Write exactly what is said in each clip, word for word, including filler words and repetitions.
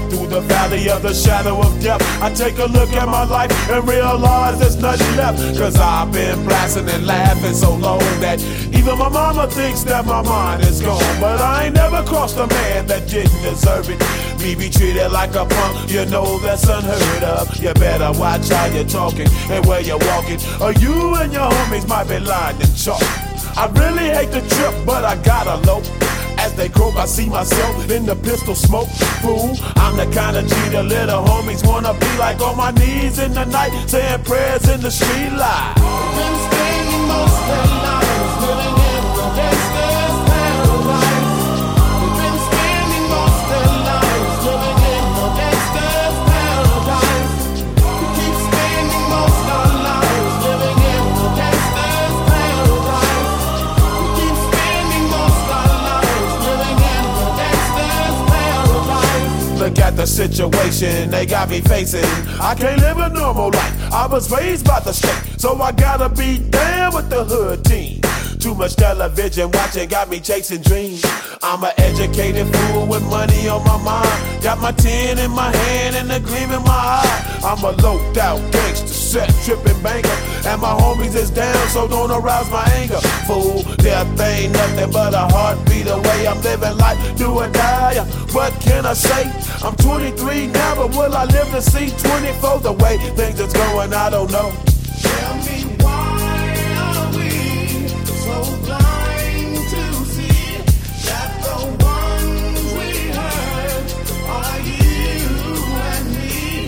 through the valley of the shadow of death, I take a look at my life and realize there's nothing left. Cause I've been blasting and laughing so long that even my mama thinks that my mind is gone. But I ain't never crossed a man that didn't deserve it. Me be treated like a punk, you know that's unheard of. You better watch how you're talking and where you're walking, or you and your homies might be lined in chalk. I really hate the trip, but I gotta low. As they croak, I see myself in the pistol smoke. Fool, I'm the kind of G the little homies wanna be like, on my knees in the night, saying prayers in the street light. Been spending most their lives living in the gangster's paradise. We've been spending most their lives living in the gangster's paradise. We keep spending most our lives living in the gangster's paradise. We keep spending most our lives living in the gangster's paradise. Look at the situation they got me facing. I can't live a normal life. I was raised by the state, so I gotta be down with the hood team. Too much television watching got me chasing dreams. I'm an educated fool with money on my mind. Got my tin in my hand and a gleam in my eye. I'm a loped out gangster, set tripping banker, and my homies is down, so don't arouse my anger. Fool, death ain't nothing but a heartbeat away. I'm living life, do or die. What can I say? I'm twenty-three now, but will I live to see twenty-four? The way things is going, I don't know. Tell me, why are we so blind to see that the ones we hurt are you and me?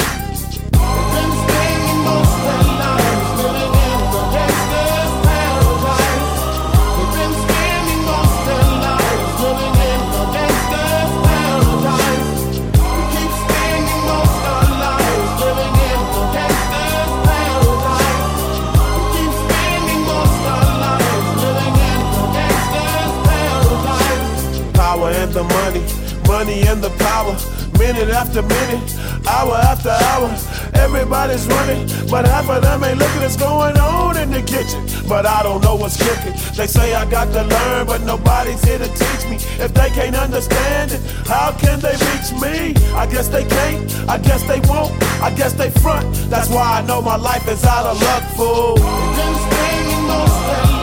We've been spending most their lives living in the gangster's paradise. We've been spending most their lives living in the gangster's paradise. We keep spending most our lives living in the gangster's paradise. We keep spending most our lives living in the gangster's paradise. Power and the money, money and the power. Minute after minute, hour after hour, everybody's running, but half of them ain't looking what's going on in the kitchen. But I don't know what's cooking. They say I got to learn, but nobody's here to teach me. If they can't understand it, how can they reach me? I guess they can't, I guess they won't, I guess they front. That's why I know my life is out of luck, fool. We've been spending most their